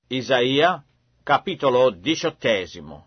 Isaia, capitolo 18.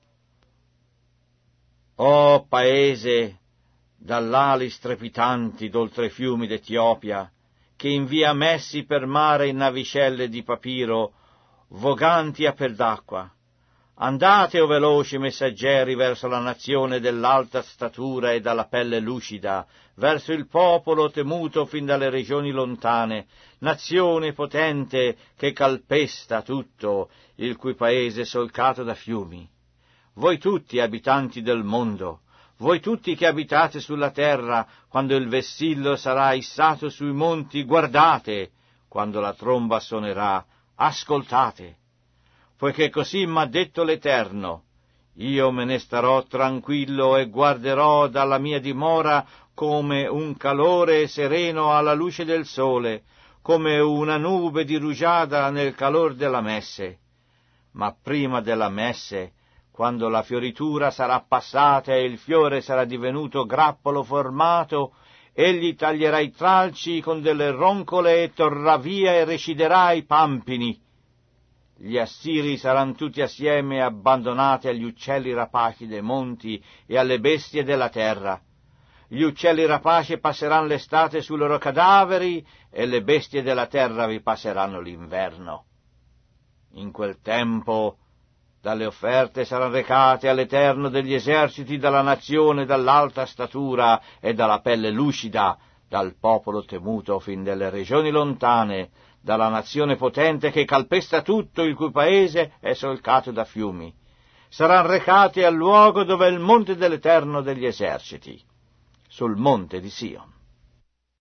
O paese dall'ali strepitanti d'oltre fiumi d'Etiopia, che invia messi per mare in navicelle di papiro, voganti a pel d'acqua, andate, o veloci messaggeri, verso la nazione dell'alta statura e dalla pelle lucida, verso il popolo temuto fin dalle regioni lontane, nazione potente che calpesta tutto, il cui paese è solcato da fiumi. Voi tutti, abitanti del mondo, voi tutti che abitate sulla terra, quando il vessillo sarà issato sui monti, guardate, quando la tromba suonerà, ascoltate. Poiché così m'ha detto l'Eterno, io me ne starò tranquillo e guarderò dalla mia dimora come un calore sereno alla luce del sole, come una nube di rugiada nel calor della messe. Ma prima della messe, quando la fioritura sarà passata e il fiore sarà divenuto grappolo formato, egli taglierà i tralci con delle roncole e torrà via e reciderà i pampini. Gli assiri saranno tutti assieme abbandonati agli uccelli rapaci dei monti e alle bestie della terra. Gli uccelli rapaci passeranno l'estate sui loro cadaveri e le bestie della terra vi passeranno l'inverno. In quel tempo dalle offerte saranno recate all'Eterno degli eserciti dalla nazione dall'alta statura e dalla pelle lucida, dal popolo temuto fin dalle regioni lontane, dalla nazione potente che calpesta tutto, il cui paese è solcato da fiumi. Saranno recati al luogo dove è il monte dell'Eterno degli eserciti, sul monte di Sion.